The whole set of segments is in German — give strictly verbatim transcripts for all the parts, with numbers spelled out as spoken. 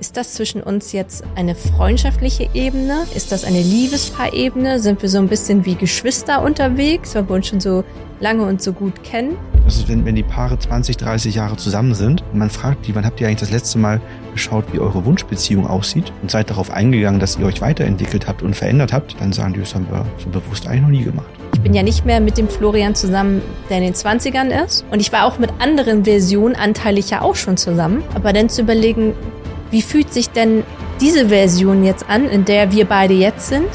Ist das zwischen uns jetzt eine freundschaftliche Ebene? Ist das eine Liebespaarebene? Sind wir so ein bisschen wie Geschwister unterwegs, weil wir uns schon so lange und so gut kennen? Also wenn, wenn die Paare zwanzig, dreißig Jahre zusammen sind und man fragt die, wann habt ihr eigentlich das letzte Mal geschaut, wie eure Wunschbeziehung aussieht und seid darauf eingegangen, dass ihr euch weiterentwickelt habt und verändert habt, dann sagen die, das haben wir so bewusst eigentlich noch nie gemacht. Ich bin ja nicht mehr mit dem Florian zusammen, der in den zwanzigern ist. Und ich war auch mit anderen Versionen anteilig ja auch schon zusammen. Aber dann zu überlegen, wie fühlt sich denn diese Version jetzt an, in der wir beide jetzt sind?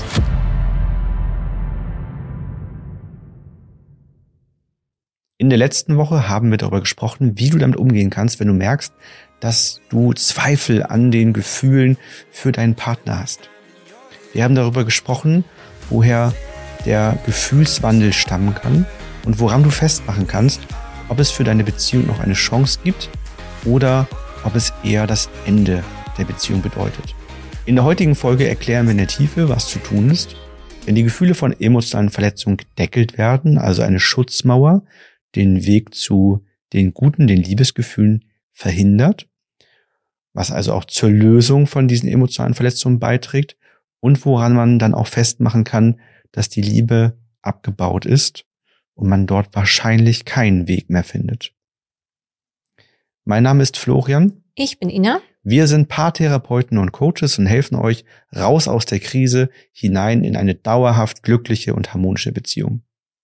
In der letzten Woche haben wir darüber gesprochen, wie du damit umgehen kannst, wenn du merkst, dass du Zweifel an den Gefühlen für deinen Partner hast. Wir haben darüber gesprochen, woher der Gefühlswandel stammen kann und woran du festmachen kannst, ob es für deine Beziehung noch eine Chance gibt oder ob es eher das Ende der Beziehung bedeutet. In der heutigen Folge erklären wir in der Tiefe, was zu tun ist, wenn die Gefühle von emotionalen Verletzungen gedeckelt werden, also eine Schutzmauer den Weg zu den guten, den Liebesgefühlen verhindert, was also auch zur Lösung von diesen emotionalen Verletzungen beiträgt und woran man dann auch festmachen kann, dass die Liebe abgebaut ist und man dort wahrscheinlich keinen Weg mehr findet. Mein Name ist Florian. Ich bin Ina. Wir sind Paartherapeuten und Coaches und helfen euch raus aus der Krise hinein in eine dauerhaft glückliche und harmonische Beziehung.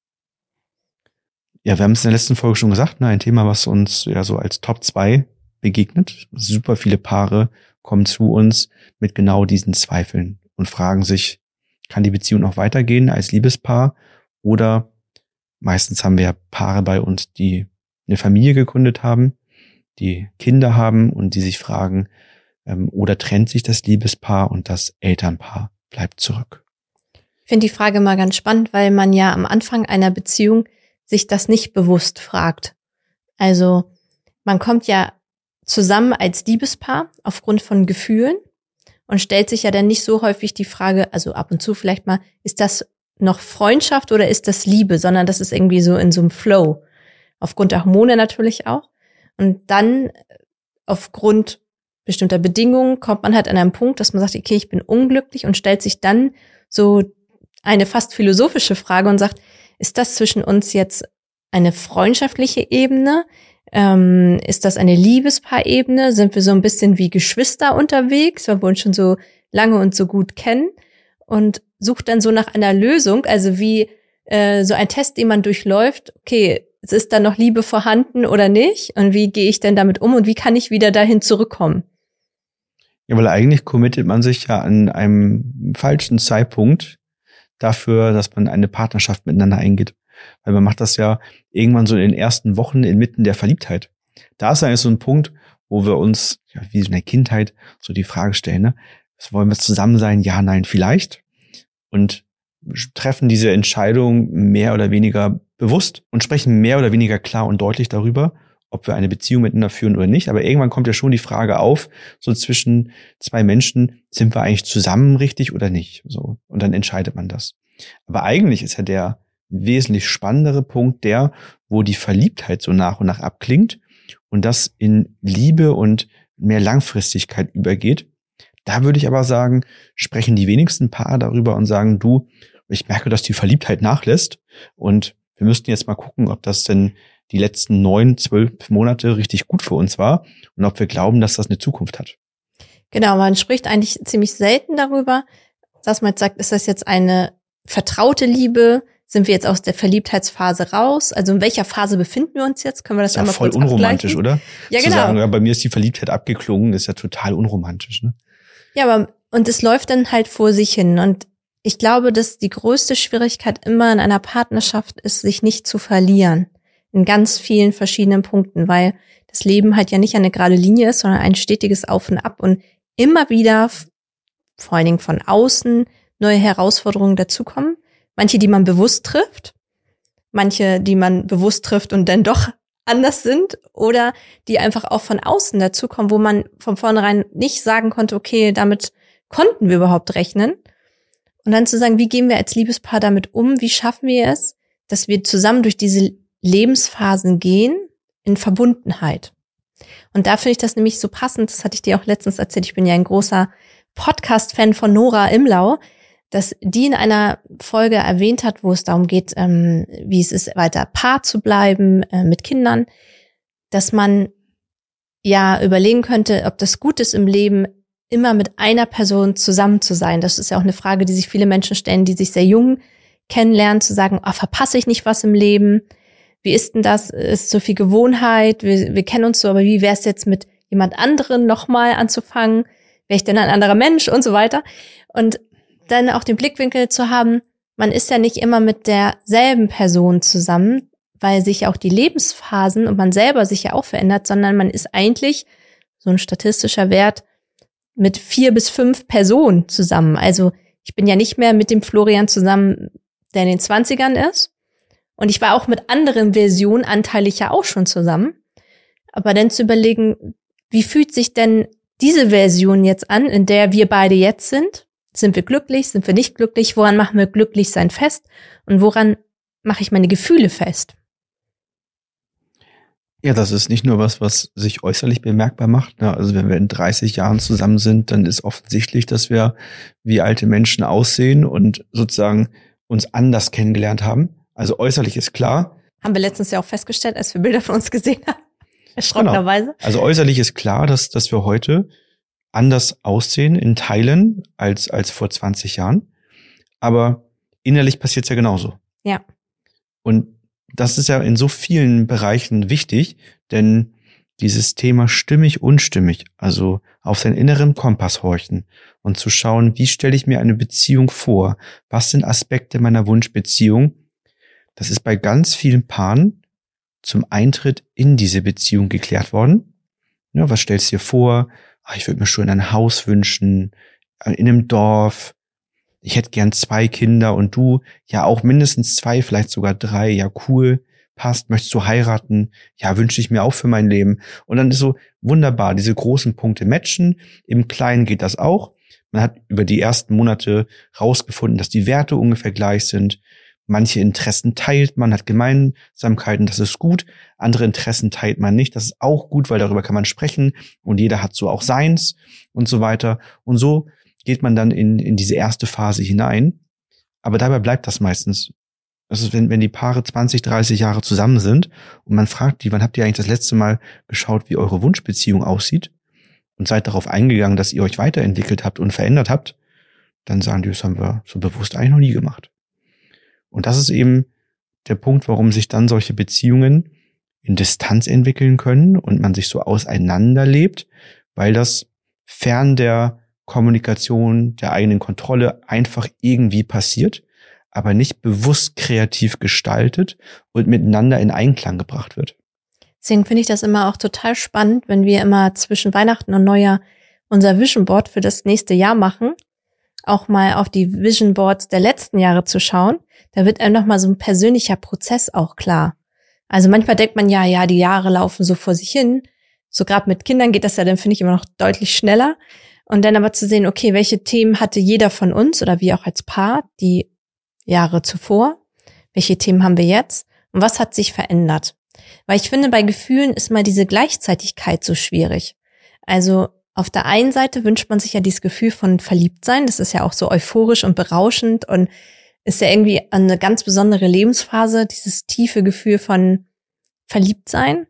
Ja, wir haben es in der letzten Folge schon gesagt, ne, ein Thema, was uns ja so als Top zwei begegnet. Super viele Paare kommen zu uns mit genau diesen Zweifeln und fragen sich, kann die Beziehung noch weitergehen als Liebespaar? Oder meistens haben wir Paare bei uns, die eine Familie gegründet haben, die Kinder haben und die sich fragen, ähm, oder trennt sich das Liebespaar und das Elternpaar bleibt zurück? Ich finde die Frage mal ganz spannend, weil man ja am Anfang einer Beziehung sich das nicht bewusst fragt. Also man kommt ja zusammen als Liebespaar aufgrund von Gefühlen und stellt sich ja dann nicht so häufig die Frage, also ab und zu vielleicht mal, ist das noch Freundschaft oder ist das Liebe, sondern das ist irgendwie so in so einem Flow. Aufgrund der Hormone natürlich auch. Und dann aufgrund bestimmter Bedingungen kommt man halt an einen Punkt, dass man sagt, okay, ich bin unglücklich und stellt sich dann so eine fast philosophische Frage und sagt, ist das zwischen uns jetzt eine freundschaftliche Ebene? Ähm, ist das eine Liebespaarebene? Sind wir so ein bisschen wie Geschwister unterwegs, weil wir uns schon so lange und so gut kennen? Und sucht dann so nach einer Lösung, also wie äh, so ein Test, den man durchläuft. Okay, ist da noch Liebe vorhanden oder nicht? Und wie gehe ich denn damit um? Und wie kann ich wieder dahin zurückkommen? Ja, weil eigentlich committet man sich ja an einem falschen Zeitpunkt dafür, dass man eine Partnerschaft miteinander eingeht. Weil man macht das ja irgendwann so in den ersten Wochen inmitten der Verliebtheit. Da ist eigentlich so ein Punkt, wo wir uns, ja, wie so in der Kindheit, so die Frage stellen, ne? Wollen wir zusammen sein? Ja, nein, vielleicht. Und treffen diese Entscheidung mehr oder weniger bewusst und sprechen mehr oder weniger klar und deutlich darüber, ob wir eine Beziehung miteinander führen oder nicht. Aber irgendwann kommt ja schon die Frage auf, so zwischen zwei Menschen, sind wir eigentlich zusammen richtig oder nicht? So. Und dann entscheidet man das. Aber eigentlich ist ja der wesentlich spannendere Punkt der, wo die Verliebtheit so nach und nach abklingt und das in Liebe und mehr Langfristigkeit übergeht. Da würde ich aber sagen, sprechen die wenigsten Paare darüber und sagen, du, ich merke, dass die Verliebtheit nachlässt und wir müssten jetzt mal gucken, ob das denn die letzten neun, zwölf Monate richtig gut für uns war und ob wir glauben, dass das eine Zukunft hat. Genau, man spricht eigentlich ziemlich selten darüber, dass man jetzt sagt, ist das jetzt eine vertraute Liebe? Sind wir jetzt aus der Verliebtheitsphase raus? Also in welcher Phase befinden wir uns jetzt? Können wir das, das einmal voll kurz unromantisch, oder? Ja, Zu genau. sagen, ja, bei mir ist die Verliebtheit abgeklungen, ist ja total unromantisch, ne? Ja, aber und es läuft dann halt vor sich hin. Und ich glaube, dass die größte Schwierigkeit immer in einer Partnerschaft ist, sich nicht zu verlieren. In ganz vielen verschiedenen Punkten, weil das Leben halt ja nicht eine gerade Linie ist, sondern ein stetiges Auf und Ab und immer wieder, vor allen Dingen von außen, neue Herausforderungen dazukommen. Manche, die man bewusst trifft, manche, die man bewusst trifft und dann doch anders sind oder die einfach auch von außen dazukommen, wo man von vornherein nicht sagen konnte, okay, damit konnten wir überhaupt rechnen. Und dann zu sagen, wie gehen wir als Liebespaar damit um? Wie schaffen wir es, dass wir zusammen durch diese Lebensphasen gehen in Verbundenheit? Und da finde ich das nämlich so passend, das hatte ich dir auch letztens erzählt, ich bin ja ein großer Podcast-Fan von Nora Imlau, dass die in einer Folge erwähnt hat, wo es darum geht, ähm, wie es ist, weiter Paar zu bleiben äh, mit Kindern, dass man ja überlegen könnte, ob das gut ist im Leben, immer mit einer Person zusammen zu sein. Das ist ja auch eine Frage, die sich viele Menschen stellen, die sich sehr jung kennenlernen, zu sagen, ah, verpasse ich nicht was im Leben? Wie ist denn das? Ist so viel Gewohnheit? Wir, wir kennen uns so, aber wie wäre es jetzt mit jemand anderen nochmal anzufangen? Wäre ich denn ein anderer Mensch und so weiter? Und dann auch den Blickwinkel zu haben, man ist ja nicht immer mit derselben Person zusammen, weil sich auch die Lebensphasen und man selber sich ja auch verändert, sondern man ist eigentlich, so ein statistischer Wert, mit vier bis fünf Personen zusammen. Also ich bin ja nicht mehr mit dem Florian zusammen, der in den zwanzigern ist. Und ich war auch mit anderen Versionen anteilig ja auch schon zusammen. Aber dann zu überlegen, wie fühlt sich denn diese Version jetzt an, in der wir beide jetzt sind? Sind wir glücklich? Sind wir nicht glücklich? Woran machen wir Glücklichsein fest? Und woran mache ich meine Gefühle fest? Ja, das ist nicht nur was, was sich äußerlich bemerkbar macht. Ne? Also wenn wir in dreißig Jahren zusammen sind, dann ist offensichtlich, dass wir wie alte Menschen aussehen und sozusagen uns anders kennengelernt haben. Also äußerlich ist klar. Haben wir letztens ja auch festgestellt, als wir Bilder von uns gesehen haben. Erschrockenerweise. Genau. Also äußerlich ist klar, dass, dass wir heute anders aussehen in Teilen als, als vor zwanzig Jahren. Aber innerlich passiert es ja genauso. Ja. Und das ist ja in so vielen Bereichen wichtig, denn dieses Thema stimmig, unstimmig, also auf seinen inneren Kompass horchen und zu schauen, wie stelle ich mir eine Beziehung vor? Was sind Aspekte meiner Wunschbeziehung? Das ist bei ganz vielen Paaren zum Eintritt in diese Beziehung geklärt worden. Ja, was stellst du dir vor? Ach, ich würde mir schon ein Haus wünschen, in einem Dorf. Ich hätte gern zwei Kinder und du, ja auch mindestens zwei, vielleicht sogar drei. Ja, cool, passt. Möchtest du heiraten? Ja, wünsche ich mir auch für mein Leben. Und dann ist so wunderbar, diese großen Punkte matchen. Im Kleinen geht das auch. Man hat über die ersten Monate rausgefunden, dass die Werte ungefähr gleich sind. Manche Interessen teilt man, hat Gemeinsamkeiten, das ist gut. Andere Interessen teilt man nicht, das ist auch gut, weil darüber kann man sprechen. Und jeder hat so auch seins und so weiter. Und so geht man dann in, in diese erste Phase hinein. Aber dabei bleibt das meistens. Also wenn, wenn die Paare zwanzig, dreißig Jahre zusammen sind und man fragt die, wann habt ihr eigentlich das letzte Mal geschaut, wie eure Wunschbeziehung aussieht und seid darauf eingegangen, dass ihr euch weiterentwickelt habt und verändert habt, dann sagen die, das haben wir so bewusst eigentlich noch nie gemacht. Und das ist eben der Punkt, warum sich dann solche Beziehungen in Distanz entwickeln können und man sich so auseinanderlebt, weil das fern der Kommunikation, der eigenen Kontrolle einfach irgendwie passiert, aber nicht bewusst kreativ gestaltet und miteinander in Einklang gebracht wird. Deswegen finde ich das immer auch total spannend, wenn wir immer zwischen Weihnachten und Neujahr unser Vision Board für das nächste Jahr machen, auch mal auf die Vision Boards der letzten Jahre zu schauen. Da wird einem nochmal so ein persönlicher Prozess auch klar. Also manchmal denkt man ja, ja, die Jahre laufen so vor sich hin. So gerade mit Kindern geht das ja dann, finde ich, immer noch deutlich schneller. Und dann aber zu sehen, okay, welche Themen hatte jeder von uns oder wir auch als Paar die Jahre zuvor? Welche Themen haben wir jetzt? Und was hat sich verändert? Weil ich finde, bei Gefühlen ist mal diese Gleichzeitigkeit so schwierig. Also auf der einen Seite wünscht man sich ja dieses Gefühl von Verliebtsein. Das ist ja auch so euphorisch und berauschend und ist ja irgendwie eine ganz besondere Lebensphase, dieses tiefe Gefühl von Verliebtsein.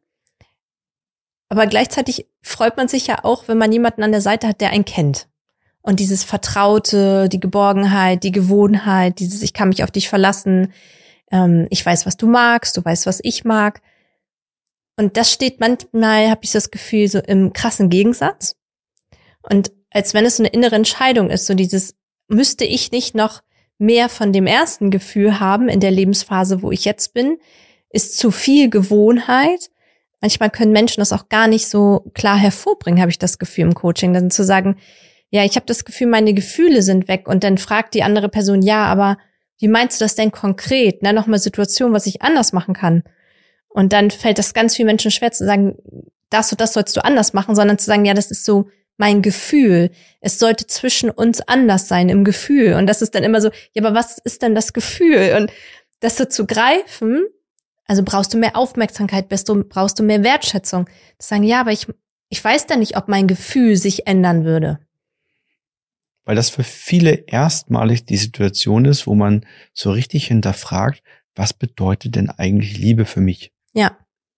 Aber gleichzeitig freut man sich ja auch, wenn man jemanden an der Seite hat, der einen kennt. Und dieses Vertraute, die Geborgenheit, die Gewohnheit, dieses ich kann mich auf dich verlassen, ähm, ich weiß, was du magst, du weißt, was ich mag. Und das steht manchmal, habe ich das Gefühl, so im krassen Gegensatz. Und als wenn es so eine innere Entscheidung ist, so dieses, müsste ich nicht noch mehr von dem ersten Gefühl haben in der Lebensphase, wo ich jetzt bin, ist zu viel Gewohnheit. Manchmal können Menschen das auch gar nicht so klar hervorbringen, habe ich das Gefühl im Coaching. Dann zu sagen, ja, ich habe das Gefühl, meine Gefühle sind weg. Und dann fragt die andere Person, ja, aber wie meinst du das denn konkret? Na, nochmal Situation, was ich anders machen kann. Und dann fällt das ganz vielen Menschen schwer zu sagen, das und das sollst du anders machen, sondern zu sagen, ja, das ist so mein Gefühl. Es sollte zwischen uns anders sein im Gefühl. Und das ist dann immer so, ja, aber was ist denn das Gefühl? Und das so zu greifen Also brauchst du mehr Aufmerksamkeit, bist du, brauchst du mehr Wertschätzung. Das sagen, ja, aber ich, ich weiß da nicht, ob mein Gefühl sich ändern würde. Weil das für viele erstmalig die Situation ist, wo man so richtig hinterfragt, was bedeutet denn eigentlich Liebe für mich? Ja.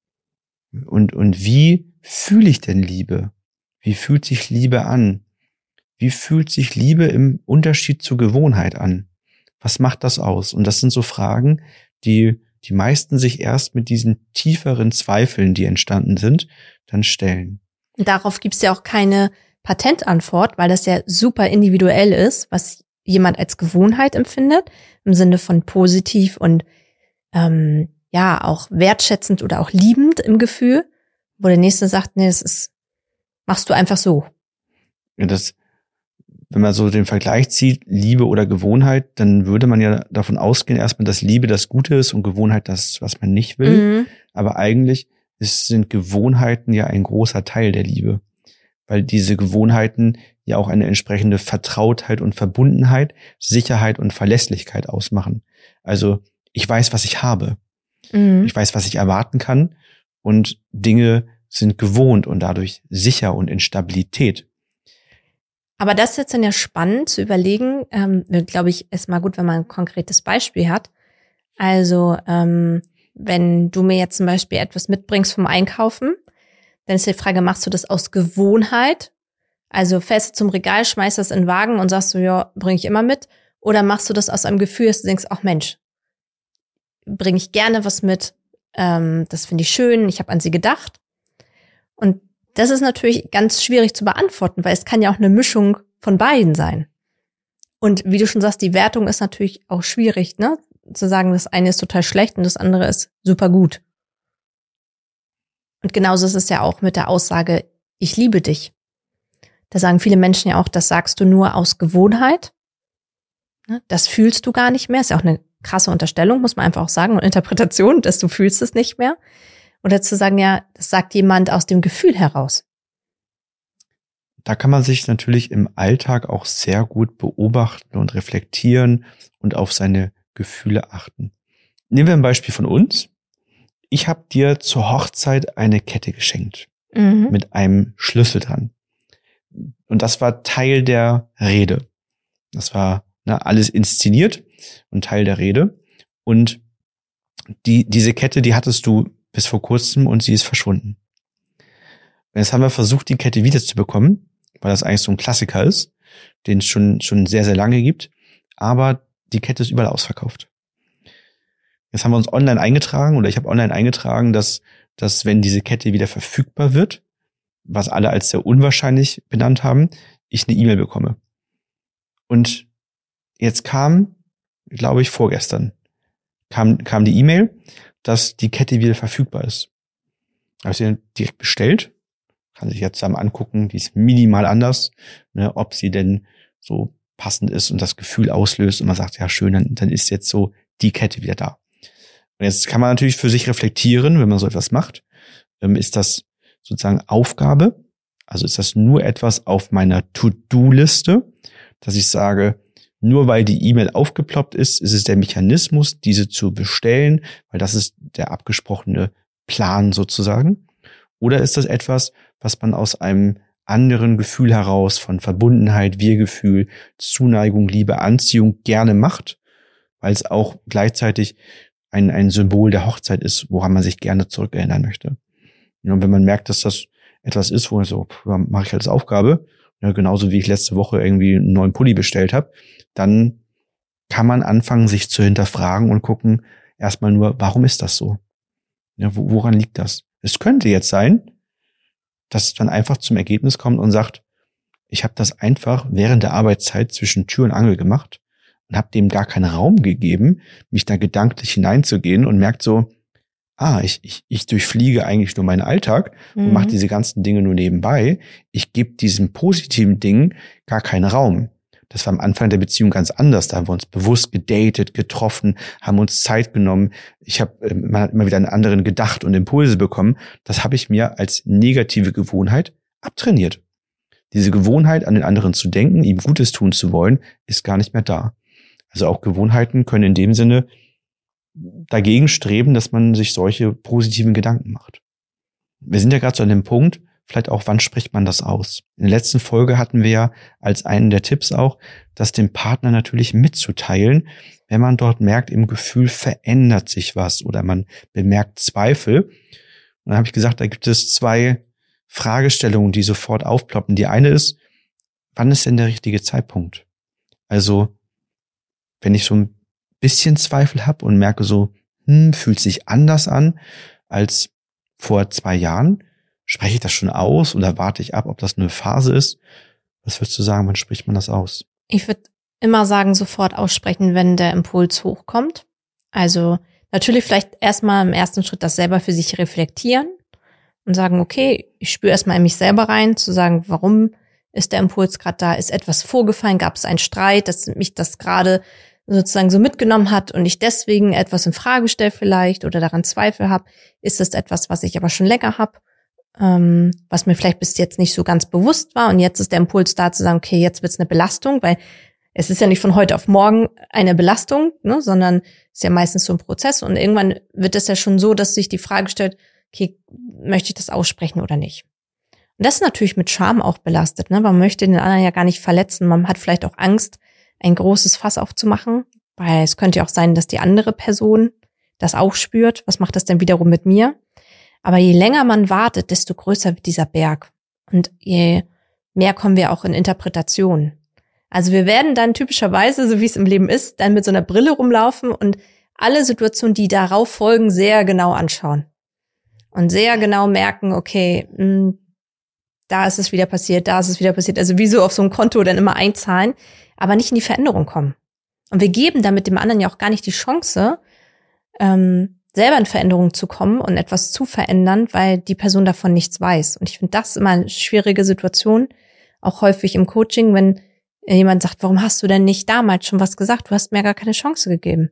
Und, und wie fühle ich denn Liebe? Wie fühlt sich Liebe an? Wie fühlt sich Liebe im Unterschied zur Gewohnheit an? Was macht das aus? Und das sind so Fragen, die die meisten sich erst mit diesen tieferen Zweifeln, die entstanden sind, dann stellen. Und darauf gibt es ja auch keine Patentantwort, weil das ja super individuell ist, was jemand als Gewohnheit empfindet, im Sinne von positiv und ähm, ja auch wertschätzend oder auch liebend im Gefühl, wo der Nächste sagt, nee, das ist, machst du einfach so. Ja, das, wenn man so den Vergleich zieht, Liebe oder Gewohnheit, dann würde man ja davon ausgehen, erstmal, dass Liebe das Gute ist und Gewohnheit das, was man nicht will. Mhm. Aber eigentlich ist, sind Gewohnheiten ja ein großer Teil der Liebe, weil diese Gewohnheiten ja auch eine entsprechende Vertrautheit und Verbundenheit, Sicherheit und Verlässlichkeit ausmachen. Also ich weiß, was ich habe. Mhm. Ich weiß, was ich erwarten kann und Dinge sind gewohnt und dadurch sicher und in Stabilität. Aber das ist jetzt dann ja spannend zu überlegen, ähm, glaube ich, ist mal gut, wenn man ein konkretes Beispiel hat. Also ähm, wenn du mir jetzt zum Beispiel etwas mitbringst vom Einkaufen, dann ist die Frage, machst du das aus Gewohnheit? Also fährst du zum Regal, schmeißt das in den Wagen und sagst du, ja, bringe ich immer mit. Oder machst du das aus einem Gefühl, dass du denkst, ach Mensch, bringe ich gerne was mit, ähm, das finde ich schön, ich habe an sie gedacht. Und das ist natürlich ganz schwierig zu beantworten, weil es kann ja auch eine Mischung von beiden sein. Und wie du schon sagst, die Wertung ist natürlich auch schwierig, ne? Zu sagen, das eine ist total schlecht und das andere ist super gut. Und genauso ist es ja auch mit der Aussage, ich liebe dich. Da sagen viele Menschen ja auch, das sagst du nur aus Gewohnheit. Das fühlst du gar nicht mehr. Ist ja auch eine krasse Unterstellung, muss man einfach auch sagen, und Interpretation, dass du fühlst es nicht mehr. Oder zu sagen, ja, das sagt jemand aus dem Gefühl heraus. Da kann man sich natürlich im Alltag auch sehr gut beobachten und reflektieren und auf seine Gefühle achten. Nehmen wir ein Beispiel von uns. Ich habe dir zur Hochzeit eine Kette geschenkt, mhm, mit einem Schlüssel dran. Und das war Teil der Rede. Das war ne, alles inszeniert und Teil der Rede. Und die diese Kette, die hattest du bis vor kurzem und sie ist verschwunden. Und jetzt haben wir versucht, die Kette wiederzubekommen, weil das eigentlich so ein Klassiker ist, den es schon, schon sehr, sehr lange gibt. Aber die Kette ist überall ausverkauft. Jetzt haben wir uns online eingetragen oder ich habe online eingetragen, dass, dass wenn diese Kette wieder verfügbar wird, was alle als sehr unwahrscheinlich benannt haben, ich eine E-Mail bekomme. Und jetzt kam, glaube ich, vorgestern, kam, kam die E-Mail, dass die Kette wieder verfügbar ist. Habe ich sie direkt bestellt. Kann sich jetzt zusammen angucken, die ist minimal anders, ne, ob sie denn so passend ist und das Gefühl auslöst und man sagt, ja schön, dann, dann ist jetzt so die Kette wieder da. Und jetzt kann man natürlich für sich reflektieren, wenn man so etwas macht. Ähm, ist das sozusagen Aufgabe? Also ist das nur etwas auf meiner To-Do-Liste, dass ich sage, nur weil die E-Mail aufgeploppt ist, ist es der Mechanismus, diese zu bestellen, weil das ist der abgesprochene Plan sozusagen. Oder ist das etwas, was man aus einem anderen Gefühl heraus von Verbundenheit, Wir-Gefühl, Zuneigung, Liebe, Anziehung gerne macht, weil es auch gleichzeitig ein, ein Symbol der Hochzeit ist, woran man sich gerne zurückerinnern möchte. Und wenn man merkt, dass das etwas ist, wo ich so, mache ich als Aufgabe, ja, genauso wie ich letzte Woche irgendwie einen neuen Pulli bestellt habe, dann kann man anfangen, sich zu hinterfragen und gucken, erstmal nur, warum ist das so? Ja, woran liegt das? Es könnte jetzt sein, dass man einfach zum Ergebnis kommt und sagt, ich habe das einfach während der Arbeitszeit zwischen Tür und Angel gemacht und habe dem gar keinen Raum gegeben, mich da gedanklich hineinzugehen und merkt so, ah, ich, ich, ich durchfliege eigentlich nur meinen Alltag und mhm. mache diese ganzen Dinge nur nebenbei. Ich gebe diesem positiven Ding gar keinen Raum. Das war am Anfang der Beziehung ganz anders. Da haben wir uns bewusst gedatet, getroffen, haben uns Zeit genommen. Ich habe, man hat immer wieder an anderen gedacht und Impulse bekommen. Das habe ich mir als negative Gewohnheit abtrainiert. Diese Gewohnheit, an den anderen zu denken, ihm Gutes tun zu wollen, ist gar nicht mehr da. Also auch Gewohnheiten können in dem Sinne dagegen streben, dass man sich solche positiven Gedanken macht. Wir sind ja gerade so an dem Punkt, vielleicht auch, wann spricht man das aus? In der letzten Folge hatten wir ja als einen der Tipps auch, das dem Partner natürlich mitzuteilen, wenn man dort merkt, im Gefühl verändert sich was oder man bemerkt Zweifel. Und dann habe ich gesagt, da gibt es zwei Fragestellungen, die sofort aufploppen. Die eine ist, wann ist denn der richtige Zeitpunkt? Also, wenn ich so ein bisschen Zweifel habe und merke so, hm, fühlt sich anders an als vor zwei Jahren, spreche ich das schon aus oder warte ich ab, ob das eine Phase ist? Was würdest du sagen, wann spricht man das aus? Ich würde immer sagen, sofort aussprechen, wenn der Impuls hochkommt. Also natürlich vielleicht erstmal im ersten Schritt das selber für sich reflektieren und sagen, okay, ich spüre erstmal in mich selber rein, zu sagen, warum ist der Impuls gerade da? Ist etwas vorgefallen? Gab es einen Streit, dass mich das gerade sozusagen so mitgenommen hat und ich deswegen etwas in Frage stelle vielleicht oder daran Zweifel habe? Ist das etwas, was ich aber schon länger habe, ähm, was mir vielleicht bis jetzt nicht so ganz bewusst war und jetzt ist der Impuls da zu sagen, okay, jetzt wird's eine Belastung, weil es ist ja nicht von heute auf morgen eine Belastung, ne, sondern ist ja meistens so ein Prozess und irgendwann wird es ja schon so, dass sich die Frage stellt, okay, möchte ich das aussprechen oder nicht? Und das ist natürlich mit Scham auch belastet, ne? Man möchte den anderen ja gar nicht verletzen. Man hat vielleicht auch Angst, ein großes Fass aufzumachen, weil es könnte ja auch sein, dass die andere Person das auch spürt. Was macht das denn wiederum mit mir? Aber je länger man wartet, desto größer wird dieser Berg. Und je mehr kommen wir auch in Interpretation. Also wir werden dann typischerweise, so wie es im Leben ist, dann mit so einer Brille rumlaufen und alle Situationen, die darauf folgen, sehr genau anschauen. Und sehr genau merken, okay, mh, da ist es wieder passiert, da ist es wieder passiert. Also wie so auf so ein Konto dann immer einzahlen, aber nicht in die Veränderung kommen. Und wir geben damit dem anderen ja auch gar nicht die Chance, ähm, selber in Veränderung zu kommen und etwas zu verändern, weil die Person davon nichts weiß. Und ich finde das immer eine schwierige Situation, auch häufig im Coaching, wenn jemand sagt, warum hast du denn nicht damals schon was gesagt? Du hast mir gar keine Chance gegeben.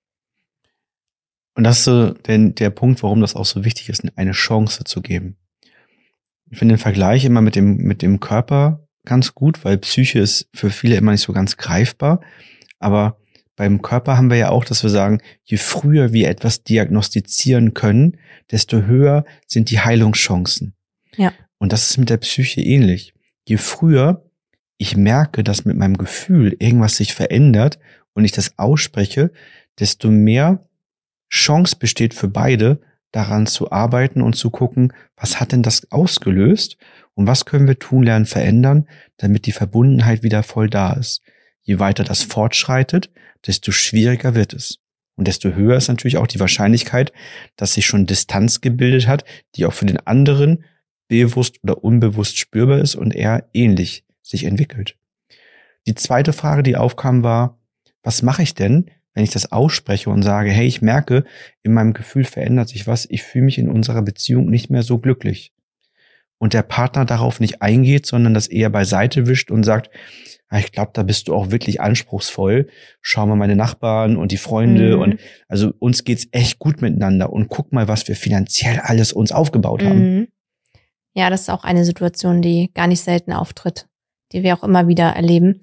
Und das ist so denn der Punkt, warum das auch so wichtig ist, eine Chance zu geben. Ich finde den Vergleich immer mit dem, mit dem Körper ganz gut, weil Psyche ist für viele immer nicht so ganz greifbar. Aber beim Körper haben wir ja auch, dass wir sagen, je früher wir etwas diagnostizieren können, desto höher sind die Heilungschancen. Ja. Und das ist mit der Psyche ähnlich. Je früher ich merke, dass mit meinem Gefühl irgendwas sich verändert und ich das ausspreche, desto mehr Chance besteht für beide, daran zu arbeiten und zu gucken, was hat denn das ausgelöst und was können wir tun, lernen, verändern, damit die Verbundenheit wieder voll da ist. Je weiter das fortschreitet, desto schwieriger wird es. Und desto höher ist natürlich auch die Wahrscheinlichkeit, dass sich schon Distanz gebildet hat, die auch für den anderen bewusst oder unbewusst spürbar ist und eher ähnlich sich entwickelt. Die zweite Frage, die aufkam, war, was mache ich denn, wenn ich das ausspreche und sage, hey, ich merke, in meinem Gefühl verändert sich was, ich fühle mich in unserer Beziehung nicht mehr so glücklich. Und der Partner darauf nicht eingeht, sondern das eher beiseite wischt und sagt, ich glaube, da bist du auch wirklich anspruchsvoll. Schau mal meine Nachbarn und die Freunde Mhm. und also uns geht's echt gut miteinander und guck mal, was wir finanziell alles uns aufgebaut haben. Mhm. Ja, das ist auch eine Situation, die gar nicht selten auftritt, die wir auch immer wieder erleben.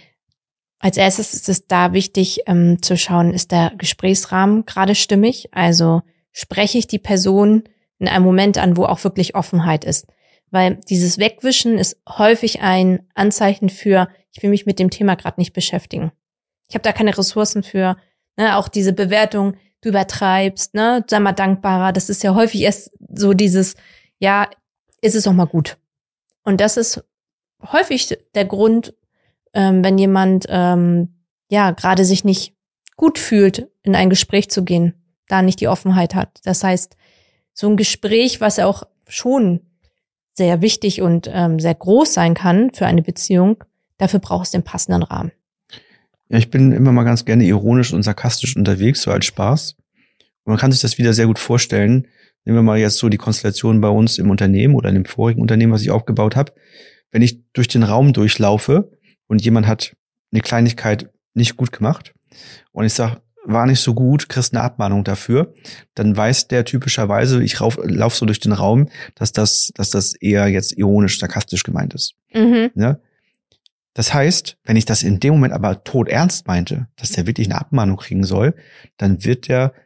Als erstes ist es da wichtig, ähm, zu schauen, ist der Gesprächsrahmen gerade stimmig? Also spreche ich die Person in einem Moment an, wo auch wirklich Offenheit ist? Weil dieses Wegwischen ist häufig ein Anzeichen für, ich will mich mit dem Thema gerade nicht beschäftigen. Ich habe da keine Ressourcen für. Ne? Auch diese Bewertung, du übertreibst, ne? Sei mal dankbarer. Das ist ja häufig erst so dieses, ja, ist es doch mal gut. Und das ist häufig der Grund, ähm, wenn jemand ähm, ja gerade sich nicht gut fühlt, in ein Gespräch zu gehen, da nicht die Offenheit hat. Das heißt, so ein Gespräch, was ja auch schon sehr wichtig und ähm, sehr groß sein kann für eine Beziehung, dafür braucht es den passenden Rahmen. Ja, ich bin immer mal ganz gerne ironisch und sarkastisch unterwegs, so als Spaß. Und man kann sich das wieder sehr gut vorstellen. Nehmen wir mal jetzt so die Konstellation bei uns im Unternehmen oder in dem vorigen Unternehmen, was ich aufgebaut habe. Wenn ich durch den Raum durchlaufe und jemand hat eine Kleinigkeit nicht gut gemacht und ich sage, war nicht so gut, kriegst eine Abmahnung dafür, dann weiß der typischerweise, ich rauf, lauf so durch den Raum, dass das, dass das eher jetzt ironisch, sarkastisch gemeint ist. Mhm. Ja? Das heißt, wenn ich das in dem Moment aber todernst meinte, dass der wirklich eine Abmahnung kriegen soll, dann wird der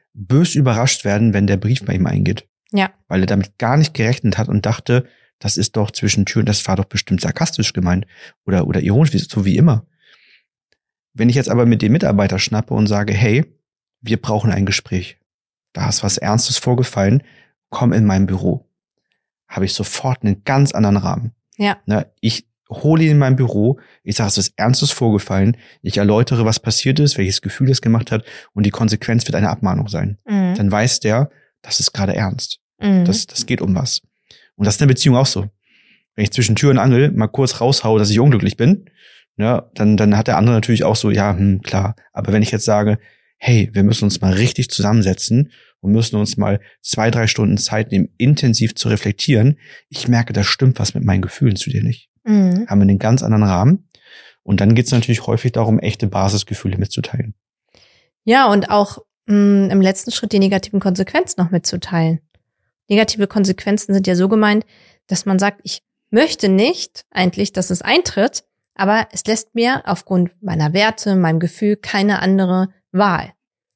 bös überrascht werden, wenn der Brief bei ihm eingeht. Ja. Weil er damit gar nicht gerechnet hat und dachte, das ist doch zwischen Türen, das war doch bestimmt sarkastisch gemeint oder, oder ironisch, so wie immer. Wenn ich jetzt aber mit dem Mitarbeiter schnappe und sage, hey, wir brauchen ein Gespräch. Da ist was Ernstes vorgefallen, komm in mein Büro. Habe ich sofort einen ganz anderen Rahmen. Ja. Na, ich hole ihn in mein Büro, ich sage, es ist Ernstes vorgefallen, ich erläutere, was passiert ist, welches Gefühl es gemacht hat und die Konsequenz wird eine Abmahnung sein. Mhm. Dann weiß der, das ist gerade ernst. Mhm. Das, das geht um was. Und das ist in der Beziehung auch so. Wenn ich zwischen Tür und Angel mal kurz raushaue, dass ich unglücklich bin, ja, dann, dann hat der andere natürlich auch so, ja, hm, klar. Aber wenn ich jetzt sage, hey, wir müssen uns mal richtig zusammensetzen und müssen uns mal zwei, drei Stunden Zeit nehmen, intensiv zu reflektieren, ich merke, da stimmt was mit meinen Gefühlen zu dir nicht. Mhm. Haben wir einen ganz anderen Rahmen. Und dann geht es natürlich häufig darum, echte Basisgefühle mitzuteilen. Ja, und auch mh, im letzten Schritt die negativen Konsequenzen noch mitzuteilen. Negative Konsequenzen sind ja so gemeint, dass man sagt, ich möchte nicht eigentlich, dass es eintritt, aber es lässt mir aufgrund meiner Werte, meinem Gefühl keine andere Wahl.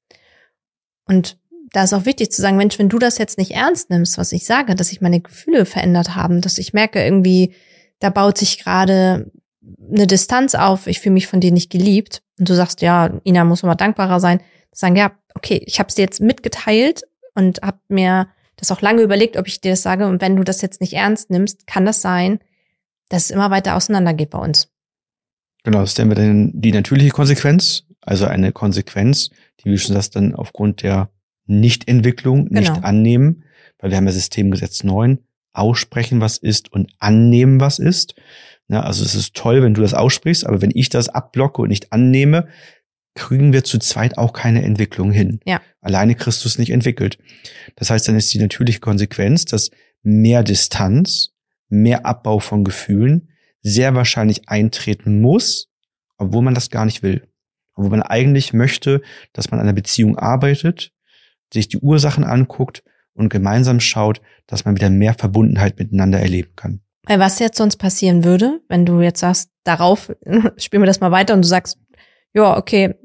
Und da ist auch wichtig zu sagen, Mensch, wenn du das jetzt nicht ernst nimmst, was ich sage, dass sich meine Gefühle verändert haben, dass ich merke irgendwie, da baut sich gerade eine Distanz auf, ich fühle mich von dir nicht geliebt. Und du sagst, ja, Ina, muss mal dankbarer sein. Sagen, ja, okay, ich habe es dir jetzt mitgeteilt und habe mir das auch lange überlegt, ob ich dir das sage. Und wenn du das jetzt nicht ernst nimmst, kann das sein, dass es immer weiter auseinandergeht bei uns. Genau, das ist dann wieder die natürliche Konsequenz. Also eine Konsequenz, die, wie schon sagst, dann aufgrund der Nichtentwicklung nicht Genau. annehmen. Weil wir haben ja Systemgesetz neun, aussprechen, was ist und annehmen, was ist. Ja, also es ist toll, wenn du das aussprichst, aber wenn ich das abblocke und nicht annehme, kriegen wir zu zweit auch keine Entwicklung hin. Ja. Alleine kriegst du es nicht entwickelt. Das heißt, dann ist die natürliche Konsequenz, dass mehr Distanz, mehr Abbau von Gefühlen sehr wahrscheinlich eintreten muss, obwohl man das gar nicht will. Obwohl man eigentlich möchte, dass man an einer Beziehung arbeitet, sich die Ursachen anguckt und gemeinsam schaut, dass man wieder mehr Verbundenheit miteinander erleben kann. Weil was jetzt sonst passieren würde, wenn du jetzt sagst, darauf spielen wir das mal weiter und du sagst, ja, okay,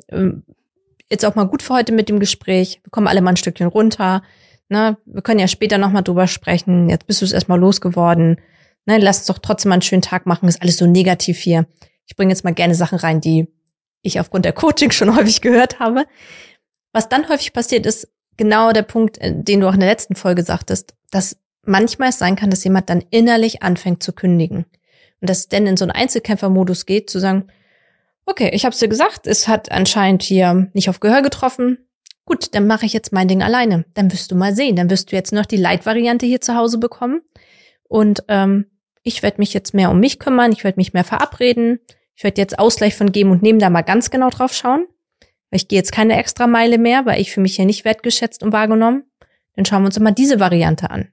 jetzt auch mal gut für heute mit dem Gespräch, wir kommen alle mal ein Stückchen runter, ne, wir können ja später nochmal drüber sprechen, jetzt bist du es erstmal losgeworden, ne, lass uns doch trotzdem mal einen schönen Tag machen, ist alles so negativ hier. Ich bringe jetzt mal gerne Sachen rein, die ich aufgrund der Coaching schon häufig gehört habe. Was dann häufig passiert, ist genau der Punkt, den du auch in der letzten Folge sagtest, dass manchmal es sein kann, dass jemand dann innerlich anfängt zu kündigen. Und dass es dann in so einen Einzelkämpfermodus geht, zu sagen, okay, ich hab's dir gesagt, es hat anscheinend hier nicht auf Gehör getroffen. Gut, dann mache ich jetzt mein Ding alleine. Dann wirst du mal sehen. Dann wirst du jetzt noch die Light-Variante hier zu Hause bekommen. Und ähm, ich werde mich jetzt mehr um mich kümmern. Ich werde mich mehr verabreden. Ich werde jetzt Ausgleich von Geben und Nehmen da mal ganz genau drauf schauen. Ich gehe jetzt keine extra Meile mehr, weil ich fühle mich hier nicht wertgeschätzt und wahrgenommen. Dann schauen wir uns immer diese Variante an.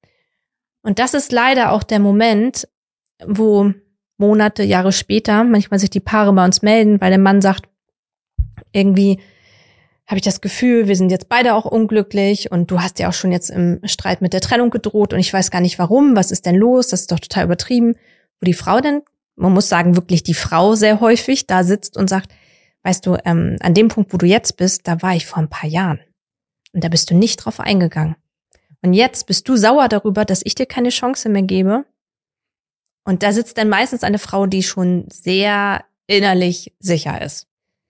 Und das ist leider auch der Moment, wo Monate, Jahre später manchmal sich die Paare bei uns melden, weil der Mann sagt, irgendwie habe ich das Gefühl, wir sind jetzt beide auch unglücklich und du hast ja auch schon jetzt im Streit mit der Trennung gedroht und ich weiß gar nicht warum, was ist denn los, das ist doch total übertrieben. Wo die Frau dann, man muss sagen, wirklich die Frau sehr häufig da sitzt und sagt, weißt du, ähm, an dem Punkt, wo du jetzt bist, da war ich vor ein paar Jahren und da bist du nicht drauf eingegangen. Und jetzt bist du sauer darüber, dass ich dir keine Chance mehr gebe. Und da sitzt dann meistens eine Frau, die schon sehr innerlich sicher ist.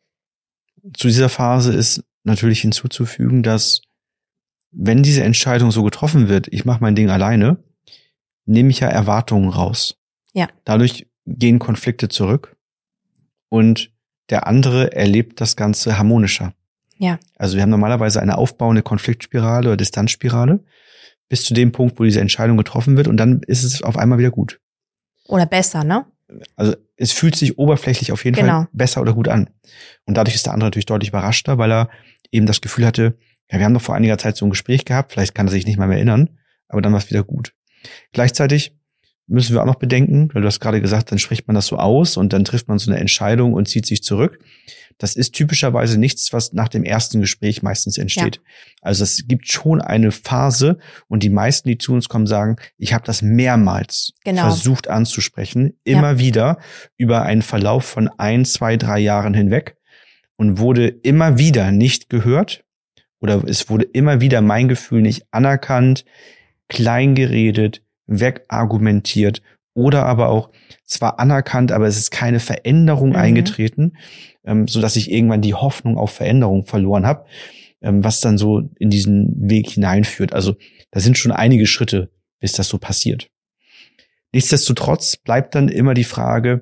Zu dieser Phase ist natürlich hinzuzufügen, dass wenn diese Entscheidung so getroffen wird, ich mache mein Ding alleine, nehme ich ja Erwartungen raus. Ja. Dadurch gehen Konflikte zurück und der andere erlebt das Ganze harmonischer. Ja. Also wir haben normalerweise eine aufbauende Konfliktspirale oder Distanzspirale bis zu dem Punkt, wo diese Entscheidung getroffen wird und dann ist es auf einmal wieder gut. Oder besser, ne? Also es fühlt sich oberflächlich auf jeden Genau. Fall besser oder gut an. Und dadurch ist der andere natürlich deutlich überraschter, weil er eben das Gefühl hatte, ja, wir haben doch vor einiger Zeit so ein Gespräch gehabt, vielleicht kann er sich nicht mal mehr erinnern, aber dann war es wieder gut. Gleichzeitig müssen wir auch noch bedenken, weil du hast gerade gesagt, dann spricht man das so aus und dann trifft man so eine Entscheidung und zieht sich zurück. Das ist typischerweise nichts, was nach dem ersten Gespräch meistens entsteht. Ja. Also es gibt schon eine Phase und die meisten, die zu uns kommen, sagen, ich habe das mehrmals genau. versucht anzusprechen, immer ja. wieder über einen Verlauf von ein, zwei, drei Jahren hinweg und wurde immer wieder nicht gehört oder es wurde immer wieder mein Gefühl nicht anerkannt, klein geredet, wegargumentiert oder aber auch zwar anerkannt, aber es ist keine Veränderung mhm. eingetreten, ähm, so dass ich irgendwann die Hoffnung auf Veränderung verloren habe, ähm, was dann so in diesen Weg hineinführt. Also da sind schon einige Schritte, bis das so passiert. Nichtsdestotrotz bleibt dann immer die Frage,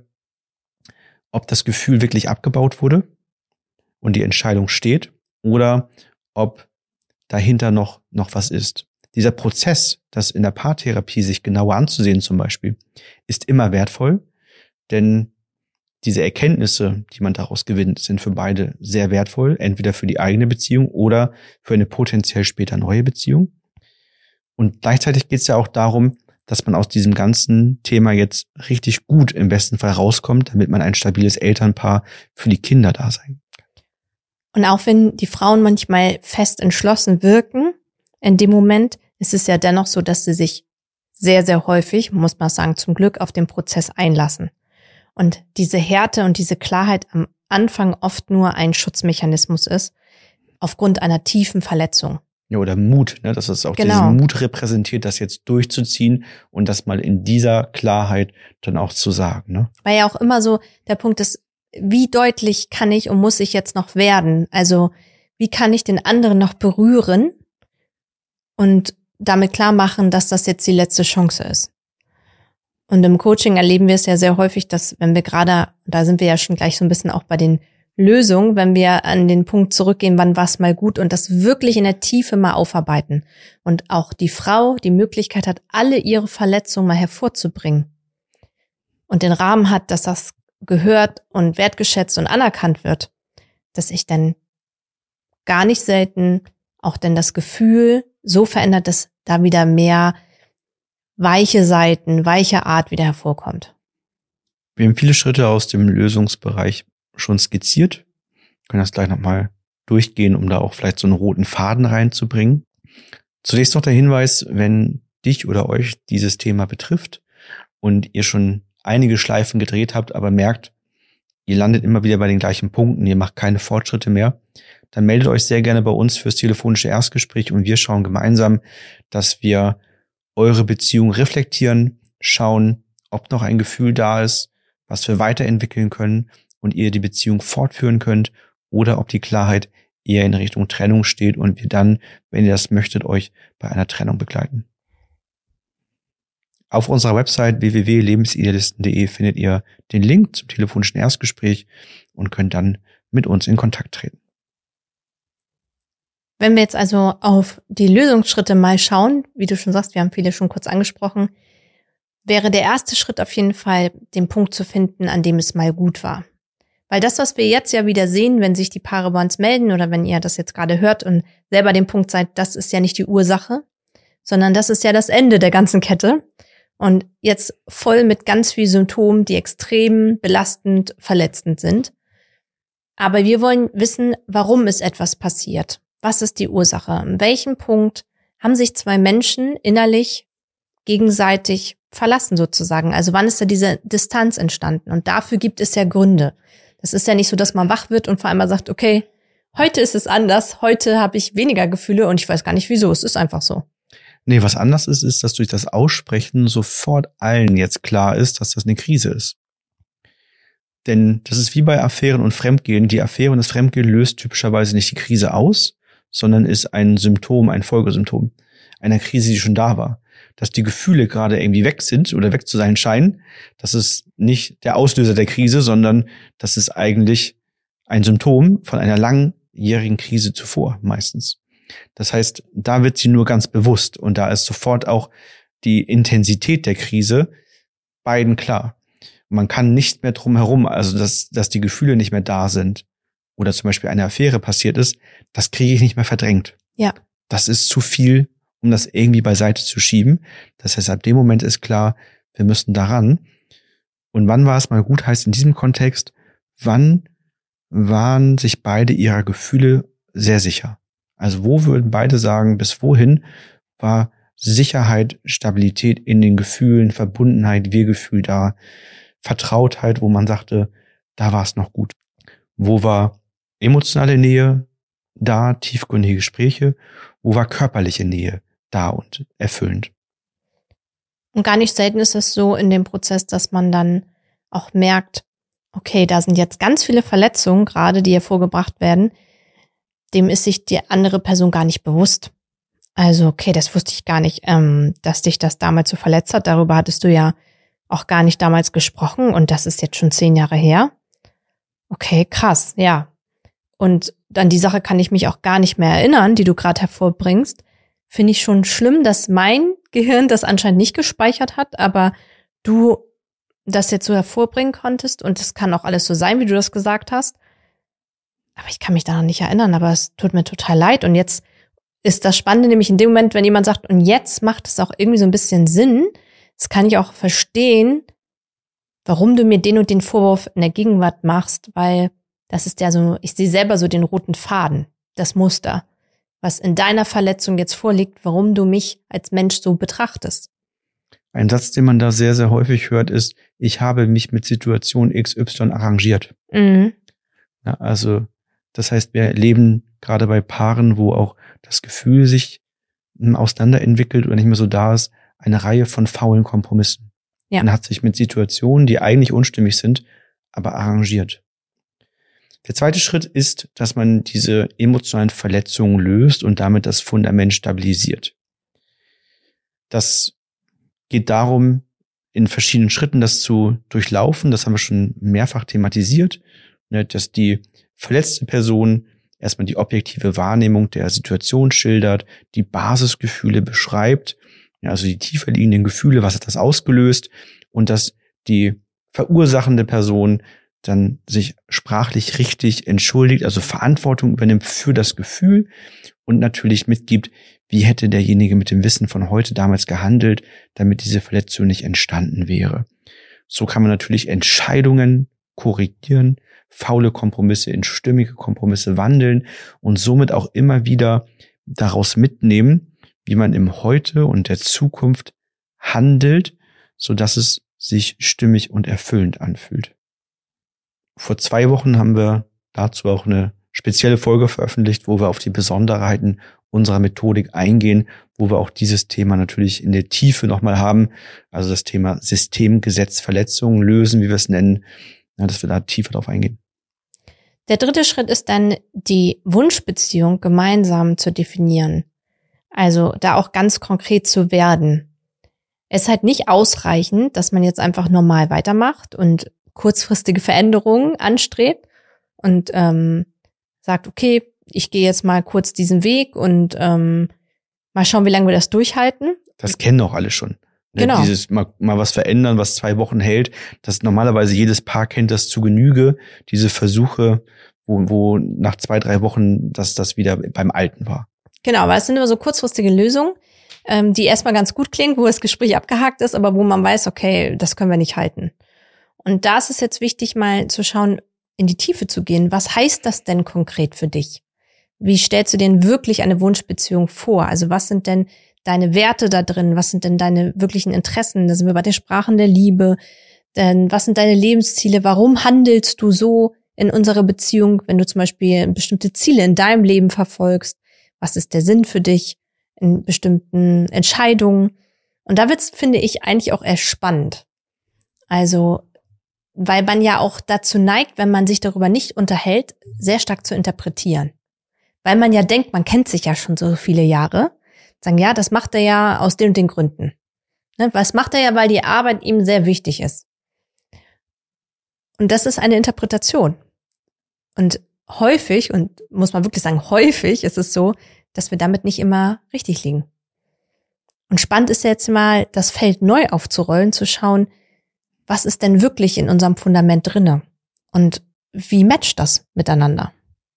ob das Gefühl wirklich abgebaut wurde und die Entscheidung steht oder ob dahinter noch, noch was ist. Dieser Prozess, das in der Paartherapie sich genauer anzusehen zum Beispiel, ist immer wertvoll, denn diese Erkenntnisse, die man daraus gewinnt, sind für beide sehr wertvoll, entweder für die eigene Beziehung oder für eine potenziell später neue Beziehung. Und gleichzeitig geht es ja auch darum, dass man aus diesem ganzen Thema jetzt richtig gut im besten Fall rauskommt, damit man ein stabiles Elternpaar für die Kinder da sein kann. Und auch wenn die Frauen manchmal fest entschlossen wirken, in dem Moment ist es ja dennoch so, dass sie sich sehr, sehr häufig, muss man sagen, zum Glück auf den Prozess einlassen. Und diese Härte und diese Klarheit am Anfang oft nur ein Schutzmechanismus ist, aufgrund einer tiefen Verletzung. Ja, oder Mut, ne, dass es auch genau. diesen Mut repräsentiert, das jetzt durchzuziehen und das mal in dieser Klarheit dann auch zu sagen. Ne? Weil ja auch immer so der Punkt ist, wie deutlich kann ich und muss ich jetzt noch werden? Also wie kann ich den anderen noch berühren und damit klar machen, dass das jetzt die letzte Chance ist? Und im Coaching erleben wir es ja sehr häufig, dass wenn wir gerade, da sind wir ja schon gleich so ein bisschen auch bei den Lösungen, wenn wir an den Punkt zurückgehen, wann war es mal gut und das wirklich in der Tiefe mal aufarbeiten. Und auch die Frau die Möglichkeit hat, alle ihre Verletzungen mal hervorzubringen. Und den Rahmen hat, dass das gehört und wertgeschätzt und anerkannt wird, dass sich dann gar nicht selten auch denn das Gefühl so verändert, dass da wieder mehr weiche Seiten, weiche Art wieder hervorkommt. Wir haben viele Schritte aus dem Lösungsbereich schon skizziert. Wir können das gleich nochmal durchgehen, um da auch vielleicht so einen roten Faden reinzubringen. Zunächst noch der Hinweis, wenn dich oder euch dieses Thema betrifft und ihr schon einige Schleifen gedreht habt, aber merkt, ihr landet immer wieder bei den gleichen Punkten, ihr macht keine Fortschritte mehr, dann meldet euch sehr gerne bei uns fürs telefonische Erstgespräch und wir schauen gemeinsam, dass wir eure Beziehung reflektieren, schauen, ob noch ein Gefühl da ist, was wir weiterentwickeln können und ihr die Beziehung fortführen könnt oder ob die Klarheit eher in Richtung Trennung steht und wir dann, wenn ihr das möchtet, euch bei einer Trennung begleiten. Auf unserer Website w w w punkt lebensidealisten punkt d e findet ihr den Link zum telefonischen Erstgespräch und könnt dann mit uns in Kontakt treten. Wenn wir jetzt also auf die Lösungsschritte mal schauen, wie du schon sagst, wir haben viele schon kurz angesprochen, wäre der erste Schritt auf jeden Fall, den Punkt zu finden, an dem es mal gut war. Weil das, was wir jetzt ja wieder sehen, wenn sich die Paare bei uns melden oder wenn ihr das jetzt gerade hört und selber den Punkt seid, das ist ja nicht die Ursache, sondern das ist ja das Ende der ganzen Kette. Und jetzt voll mit ganz vielen Symptomen, die extrem belastend, verletzend sind. Aber wir wollen wissen, warum ist etwas passiert? Was ist die Ursache? An welchem Punkt haben sich zwei Menschen innerlich gegenseitig verlassen sozusagen? Also wann ist da diese Distanz entstanden? Und dafür gibt es ja Gründe. Das ist ja nicht so, dass man wach wird und vor allem sagt, okay, heute ist es anders, heute habe ich weniger Gefühle und ich weiß gar nicht wieso, es ist einfach so. Nee, was anders ist, ist, dass durch das Aussprechen sofort allen jetzt klar ist, dass das eine Krise ist. Denn das ist wie bei Affären und Fremdgehen. Die Affäre und das Fremdgehen löst typischerweise nicht die Krise aus, sondern ist ein Symptom, ein Folgesymptom einer Krise, die schon da war. Dass die Gefühle gerade irgendwie weg sind oder weg zu sein scheinen, das ist nicht der Auslöser der Krise, sondern das ist eigentlich ein Symptom von einer langjährigen Krise zuvor meistens. Das heißt, da wird sie nur ganz bewusst und da ist sofort auch die Intensität der Krise beiden klar. Man kann nicht mehr drum herum, also dass, dass die Gefühle nicht mehr da sind oder zum Beispiel eine Affäre passiert ist, das kriege ich nicht mehr verdrängt. Ja. Das ist zu viel, um das irgendwie beiseite zu schieben. Das heißt, ab dem Moment ist klar, wir müssen daran. Und wann war es mal gut, heißt in diesem Kontext, wann waren sich beide ihrer Gefühle sehr sicher? Also wo würden beide sagen, bis wohin war Sicherheit, Stabilität in den Gefühlen, Verbundenheit, Wir-Gefühl da, Vertrautheit, wo man sagte, da war es noch gut. Wo war emotionale Nähe da tiefgründige Gespräche? Wo war körperliche Nähe da und erfüllend? Und gar nicht selten ist es so in dem Prozess, dass man dann auch merkt, okay, da sind jetzt ganz viele Verletzungen gerade, die hervorgebracht werden. Dem ist sich die andere Person gar nicht bewusst. Also, okay, das wusste ich gar nicht, ähm, dass dich das damals so verletzt hat. Darüber hattest du ja auch gar nicht damals gesprochen und das ist jetzt schon zehn Jahre her. Okay, krass, ja. Und an die Sache kann ich mich auch gar nicht mehr erinnern, die du gerade hervorbringst. Finde ich schon schlimm, dass mein Gehirn das anscheinend nicht gespeichert hat, aber du das jetzt so hervorbringen konntest und es kann auch alles so sein, wie du das gesagt hast. Aber ich kann mich daran nicht erinnern, aber es tut mir total leid. Und jetzt ist das Spannende nämlich in dem Moment, wenn jemand sagt, und jetzt macht es auch irgendwie so ein bisschen Sinn, das kann ich auch verstehen, warum du mir den und den Vorwurf in der Gegenwart machst, weil das ist ja so, ich sehe selber so den roten Faden, das Muster, was in deiner Verletzung jetzt vorliegt, warum du mich als Mensch so betrachtest. Ein Satz, den man da sehr, sehr häufig hört, ist, ich habe mich mit Situation X Y arrangiert. Mhm. Ja, also das heißt, wir leben gerade bei Paaren, wo auch das Gefühl sich auseinanderentwickelt oder nicht mehr so da ist, eine Reihe von faulen Kompromissen. Ja. Man hat sich mit Situationen, die eigentlich unstimmig sind, aber arrangiert. Der zweite Schritt ist, dass man diese emotionalen Verletzungen löst und damit das Fundament stabilisiert. Das geht darum, in verschiedenen Schritten das zu durchlaufen. Das haben wir schon mehrfach thematisiert, dass die verletzte Person erstmal die objektive Wahrnehmung der Situation schildert, die Basisgefühle beschreibt, also die tiefer liegenden Gefühle, was hat das ausgelöst, und dass die verursachende Person dann sich sprachlich richtig entschuldigt, also Verantwortung übernimmt für das Gefühl und natürlich mitgibt, wie hätte derjenige mit dem Wissen von heute damals gehandelt, damit diese Verletzung nicht entstanden wäre. So kann man natürlich Entscheidungen korrigieren, faule Kompromisse in stimmige Kompromisse wandeln und somit auch immer wieder daraus mitnehmen, wie man im Heute und der Zukunft handelt, sodass es sich stimmig und erfüllend anfühlt. Vor zwei Wochen haben wir dazu auch eine spezielle Folge veröffentlicht, wo wir auf die Besonderheiten unserer Methodik eingehen, wo wir auch dieses Thema natürlich in der Tiefe nochmal haben, also das Thema Systemgesetzverletzungen lösen, wie wir es nennen, ja, dass wir da tiefer drauf eingehen. Der dritte Schritt ist dann, die Wunschbeziehung gemeinsam zu definieren. Also da auch ganz konkret zu werden. Es ist halt nicht ausreichend, dass man jetzt einfach normal weitermacht und kurzfristige Veränderungen anstrebt und ähm, sagt, okay, ich gehe jetzt mal kurz diesen Weg und ähm, mal schauen, wie lange wir das durchhalten. Das kennen auch alle schon. Ne? Genau. Dieses mal, mal was verändern, was zwei Wochen hält, das normalerweise jedes Paar kennt das zu Genüge. Diese Versuche, wo, wo nach zwei, drei Wochen das, das wieder beim Alten war. Genau, aber es sind immer so kurzfristige Lösungen, ähm, die erstmal ganz gut klingen, wo das Gespräch abgehakt ist, aber wo man weiß, okay, das können wir nicht halten. Und da ist es jetzt wichtig, mal zu schauen, in die Tiefe zu gehen. Was heißt das denn konkret für dich? Wie stellst du denn wirklich eine Wunschbeziehung vor? Also was sind denn deine Werte da drin? Was sind denn deine wirklichen Interessen? Da sind wir bei den Sprachen der Liebe. Denn was sind deine Lebensziele? Warum handelst du so in unserer Beziehung, wenn du zum Beispiel bestimmte Ziele in deinem Leben verfolgst? Was ist der Sinn für dich in bestimmten Entscheidungen? Und da wird's, finde ich, eigentlich auch erst spannend. Also weil man ja auch dazu neigt, wenn man sich darüber nicht unterhält, sehr stark zu interpretieren. Weil man ja denkt, man kennt sich ja schon so viele Jahre. Sagen, ja, das macht er ja aus den und den Gründen. Ne, was macht er ja, weil die Arbeit ihm sehr wichtig ist. Und das ist eine Interpretation. Und häufig, und muss man wirklich sagen, häufig ist es so, dass wir damit nicht immer richtig liegen. Und spannend ist jetzt mal, das Feld neu aufzurollen, zu schauen, was ist denn wirklich in unserem Fundament drinne? Und wie matcht das miteinander?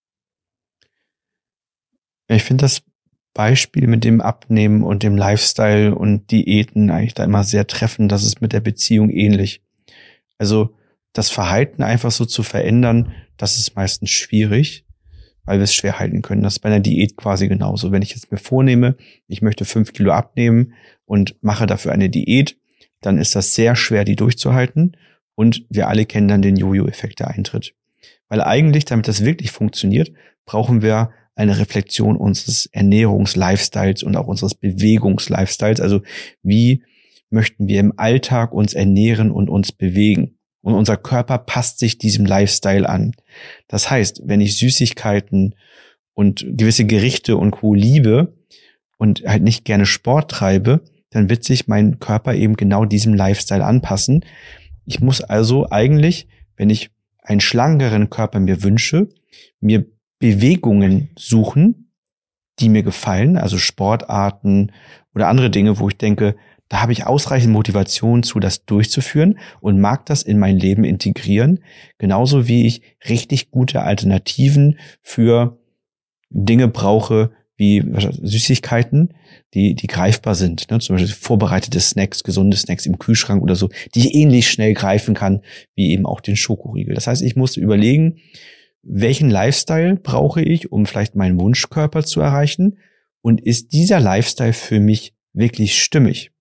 Ich finde das Beispiel mit dem Abnehmen und dem Lifestyle und Diäten eigentlich da immer sehr treffend. Das ist mit der Beziehung ähnlich. Also das Verhalten einfach so zu verändern, das ist meistens schwierig, weil wir es schwer halten können. Das ist bei einer Diät quasi genauso. Wenn ich jetzt mir vornehme, ich möchte fünf Kilo abnehmen und mache dafür eine Diät, dann ist das sehr schwer, die durchzuhalten. Und wir alle kennen dann den Jojo-Effekt, der eintritt. Weil eigentlich, damit das wirklich funktioniert, brauchen wir eine Reflexion unseres Ernährungs-Lifestyles und auch unseres Bewegungs-Lifestyles. Also wie möchten wir im Alltag uns ernähren und uns bewegen? Und unser Körper passt sich diesem Lifestyle an. Das heißt, wenn ich Süßigkeiten und gewisse Gerichte und Co. liebe und halt nicht gerne Sport treibe, dann wird sich mein Körper eben genau diesem Lifestyle anpassen. Ich muss also eigentlich, wenn ich einen schlankeren Körper mir wünsche, mir Bewegungen suchen, die mir gefallen, also Sportarten oder andere Dinge, wo ich denke, da habe ich ausreichend Motivation zu, das durchzuführen und mag das in mein Leben integrieren, genauso wie ich richtig gute Alternativen für Dinge brauche, wie Süßigkeiten, die die greifbar sind, ne? Zum Beispiel vorbereitete Snacks, gesunde Snacks im Kühlschrank oder so, die ich ähnlich schnell greifen kann, wie eben auch den Schokoriegel. Das heißt, ich muss überlegen, welchen Lifestyle brauche ich, um vielleicht meinen Wunschkörper zu erreichen, und ist dieser Lifestyle für mich wirklich stimmig?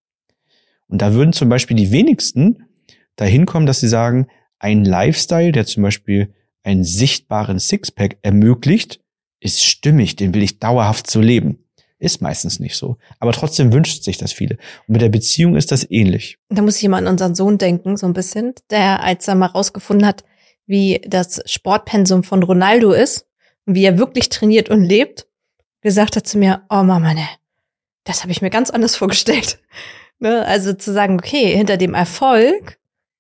Und da würden zum Beispiel die wenigsten dahin kommen, dass sie sagen, ein Lifestyle, der zum Beispiel einen sichtbaren Sixpack ermöglicht, ist stimmig, den will ich dauerhaft so leben. Ist meistens nicht so. Aber trotzdem wünscht sich das viele. Und mit der Beziehung ist das ähnlich. Da muss ich immer an unseren Sohn denken, so ein bisschen, der, als er mal rausgefunden hat, wie das Sportpensum von Ronaldo ist und wie er wirklich trainiert und lebt, gesagt hat zu mir, oh Mama, ne, das habe ich mir ganz anders vorgestellt. Ne? Also zu sagen, okay, hinter dem Erfolg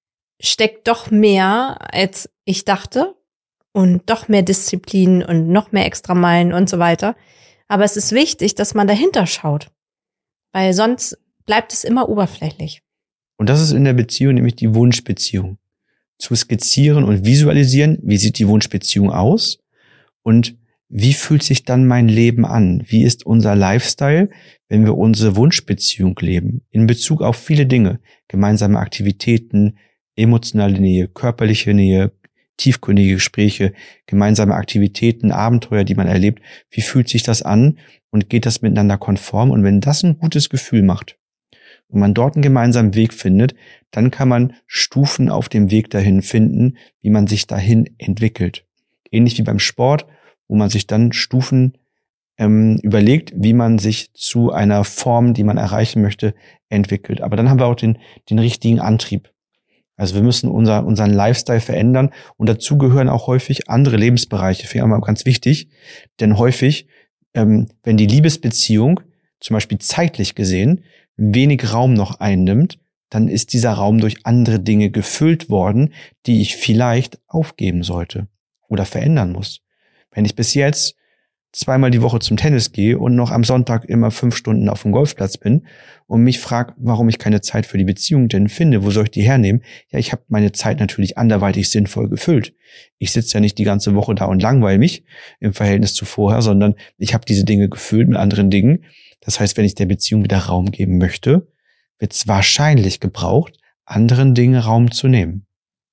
steckt doch mehr, als ich dachte, und doch mehr Disziplin und noch mehr Extrameilen und so weiter. Aber es ist wichtig, dass man dahinter schaut, weil sonst bleibt es immer oberflächlich. Und das ist in der Beziehung nämlich die Wunschbeziehung. Zu skizzieren und visualisieren, wie sieht die Wunschbeziehung aus und wie fühlt sich dann mein Leben an? Wie ist unser Lifestyle, wenn wir unsere Wunschbeziehung leben? In Bezug auf viele Dinge, gemeinsame Aktivitäten, emotionale Nähe, körperliche Nähe, tiefgründige Gespräche, gemeinsame Aktivitäten, Abenteuer, die man erlebt. Wie fühlt sich das an und geht das miteinander konform? Und wenn das ein gutes Gefühl macht und man dort einen gemeinsamen Weg findet, dann kann man Stufen auf dem Weg dahin finden, wie man sich dahin entwickelt. Ähnlich wie beim Sport, wo man sich dann Stufen ähm, überlegt, wie man sich zu einer Form, die man erreichen möchte, entwickelt. Aber dann haben wir auch den, den richtigen Antrieb. Also wir müssen unser, unseren Lifestyle verändern und dazu gehören auch häufig andere Lebensbereiche. Finde ich auch mal ganz wichtig, denn häufig, ähm, wenn die Liebesbeziehung zum Beispiel zeitlich gesehen wenig Raum noch einnimmt, dann ist dieser Raum durch andere Dinge gefüllt worden, die ich vielleicht aufgeben sollte oder verändern muss. Wenn ich bis jetzt zweimal die Woche zum Tennis gehe und noch am Sonntag immer fünf Stunden auf dem Golfplatz bin und mich frage, warum ich keine Zeit für die Beziehung denn finde, wo soll ich die hernehmen? Ja, ich habe meine Zeit natürlich anderweitig sinnvoll gefüllt. Ich sitze ja nicht die ganze Woche da und langweile mich im Verhältnis zu vorher, sondern ich habe diese Dinge gefüllt mit anderen Dingen. Das heißt, wenn ich der Beziehung wieder Raum geben möchte, wird es wahrscheinlich gebraucht, anderen Dingen Raum zu nehmen.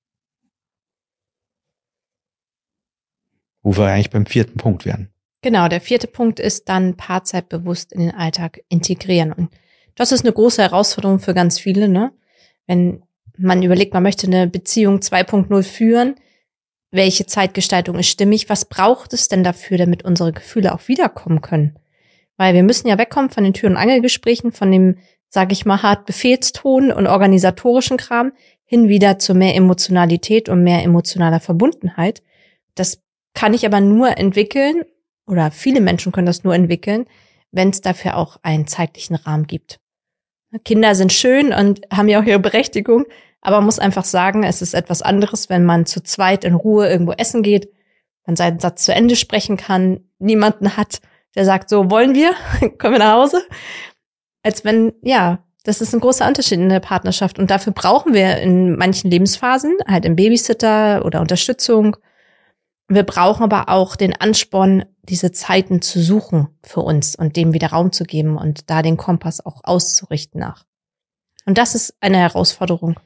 Wo wir eigentlich beim vierten Punkt wären. Genau, der vierte Punkt ist dann Paarzeit bewusst in den Alltag integrieren. Und das ist eine große Herausforderung für ganz viele, ne? Wenn man überlegt, man möchte eine Beziehung zwei Punkt null führen, welche Zeitgestaltung ist stimmig? Was braucht es denn dafür, damit unsere Gefühle auch wiederkommen können? Weil wir müssen ja wegkommen von den Tür- und Angelgesprächen, von dem, sage ich mal, hart Befehlston und organisatorischen Kram, hin wieder zu mehr Emotionalität und mehr emotionaler Verbundenheit. Das kann ich aber nur entwickeln, oder viele Menschen können das nur entwickeln, wenn es dafür auch einen zeitlichen Rahmen gibt. Kinder sind schön und haben ja auch ihre Berechtigung, aber man muss einfach sagen, es ist etwas anderes, wenn man zu zweit in Ruhe irgendwo essen geht, man seinen Satz zu Ende sprechen kann, niemanden hat, der sagt, so wollen wir, kommen wir nach Hause, als wenn, ja, das ist ein großer Unterschied in der Partnerschaft und dafür brauchen wir in manchen Lebensphasen halt einen Babysitter oder Unterstützung. Wir brauchen aber auch den Ansporn, diese Zeiten zu suchen für uns und dem wieder Raum zu geben und da den Kompass auch auszurichten nach. Und das ist eine Herausforderung.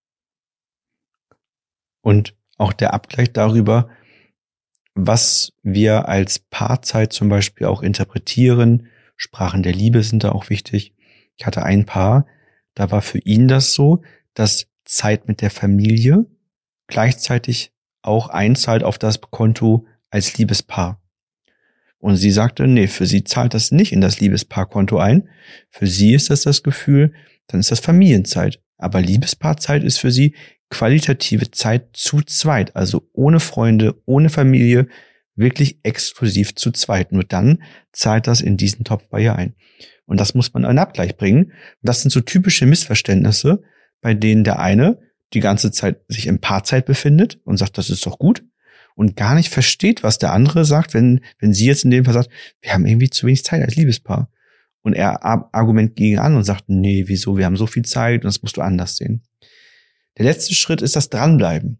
Und auch der Abgleich darüber, was wir als Paarzeit zum Beispiel auch interpretieren. Sprachen der Liebe sind da auch wichtig. Ich hatte ein Paar, da war für ihn das so, dass Zeit mit der Familie gleichzeitig auch einzahlt auf das Konto als Liebespaar. Und sie sagte, nee, für sie zahlt das nicht in das Liebespaarkonto ein. Für sie ist das das Gefühl, dann ist das Familienzeit. Aber Liebespaarzeit ist für sie qualitative Zeit zu zweit. Also ohne Freunde, ohne Familie, wirklich exklusiv zu zweit. Nur dann zahlt das in diesen Topf bei ihr ein. Und das muss man in einen Abgleich bringen. Das sind so typische Missverständnisse, bei denen der eine die ganze Zeit sich in Paarzeit befindet und sagt, das ist doch gut. Und gar nicht versteht, was der andere sagt, wenn wenn sie jetzt in dem Fall sagt, wir haben irgendwie zu wenig Zeit als Liebespaar. Und er argument gegen an und sagt, nee, wieso, wir haben so viel Zeit und das musst du anders sehen. Der letzte Schritt ist das Dranbleiben.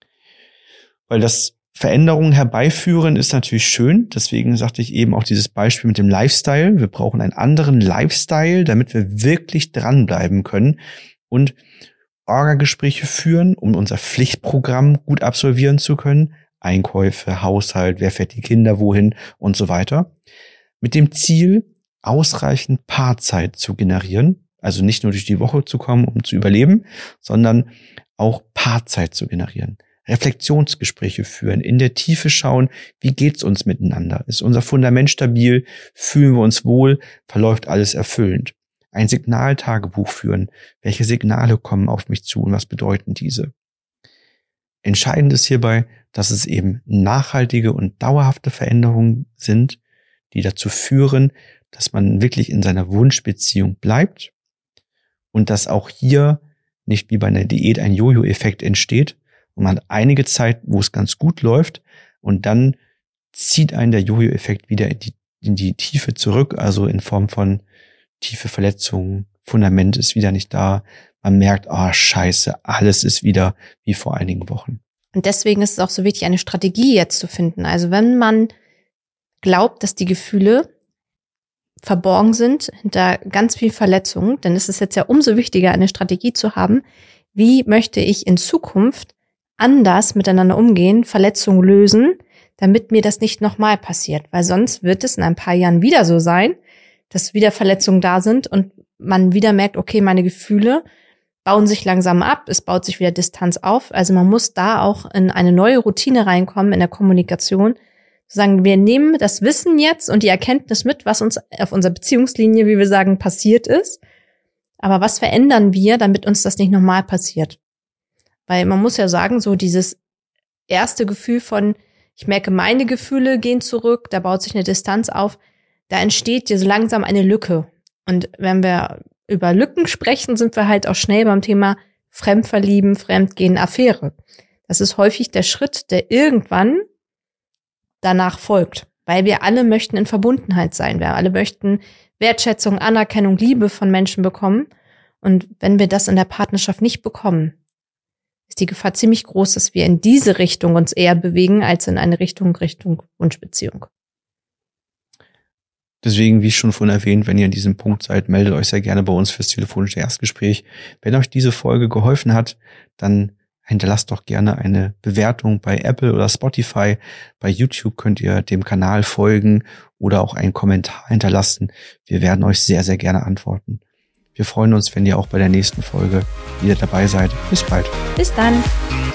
Weil das Veränderungen herbeiführen ist natürlich schön. Deswegen sagte ich eben auch dieses Beispiel mit dem Lifestyle. Wir brauchen einen anderen Lifestyle, damit wir wirklich dranbleiben können und Orga-Gespräche führen, um unser Pflichtprogramm gut absolvieren zu können. Einkäufe, Haushalt, wer fährt die Kinder wohin und so weiter. Mit dem Ziel, ausreichend Paarzeit zu generieren. Also nicht nur durch die Woche zu kommen, um zu überleben, sondern auch Paarzeit zu generieren. Reflexionsgespräche führen, in der Tiefe schauen, wie geht's uns miteinander? Ist unser Fundament stabil? Fühlen wir uns wohl? Verläuft alles erfüllend? Ein Signaltagebuch führen. Welche Signale kommen auf mich zu und was bedeuten diese? Entscheidend ist hierbei, dass es eben nachhaltige und dauerhafte Veränderungen sind, die dazu führen, dass man wirklich in seiner Wunschbeziehung bleibt und dass auch hier nicht wie bei einer Diät ein Jojo-Effekt entsteht und man hat einige Zeit, wo es ganz gut läuft und dann zieht einen der Jojo-Effekt wieder in die, in die Tiefe zurück, also in Form von tiefe Verletzungen, Fundament ist wieder nicht da, man merkt, ah, oh, scheiße, alles ist wieder wie vor einigen Wochen. Und deswegen ist es auch so wichtig, eine Strategie jetzt zu finden. Also wenn man glaubt, dass die Gefühle verborgen sind hinter ganz viel Verletzungen, dann ist es jetzt ja umso wichtiger, eine Strategie zu haben. Wie möchte ich in Zukunft anders miteinander umgehen, Verletzungen lösen, damit mir das nicht nochmal passiert? Weil sonst wird es in ein paar Jahren wieder so sein, dass wieder Verletzungen da sind und man wieder merkt, okay, meine Gefühle bauen sich langsam ab, es baut sich wieder Distanz auf. Also man muss da auch in eine neue Routine reinkommen in der Kommunikation. Sagen, wir nehmen das Wissen jetzt und die Erkenntnis mit, was uns auf unserer Beziehungslinie, wie wir sagen, passiert ist. Aber was verändern wir, damit uns das nicht nochmal passiert? Weil man muss ja sagen, so dieses erste Gefühl von, ich merke, meine Gefühle gehen zurück, da baut sich eine Distanz auf, da entsteht hier so langsam eine Lücke. Und wenn wir über Lücken sprechen, sind wir halt auch schnell beim Thema Fremdverlieben, Fremdgehen, Affäre. Das ist häufig der Schritt, der irgendwann danach folgt. Weil wir alle möchten in Verbundenheit sein. Wir alle möchten Wertschätzung, Anerkennung, Liebe von Menschen bekommen. Und wenn wir das in der Partnerschaft nicht bekommen, ist die Gefahr ziemlich groß, dass wir in diese Richtung uns eher bewegen, als in eine Richtung, Richtung Wunschbeziehung. Deswegen, wie schon vorhin erwähnt, wenn ihr an diesem Punkt seid, meldet euch sehr gerne bei uns fürs telefonische Erstgespräch. Wenn euch diese Folge geholfen hat, dann hinterlasst doch gerne eine Bewertung bei Apple oder Spotify. Bei YouTube könnt ihr dem Kanal folgen oder auch einen Kommentar hinterlassen. Wir werden euch sehr, sehr gerne antworten. Wir freuen uns, wenn ihr auch bei der nächsten Folge wieder dabei seid. Bis bald. Bis dann.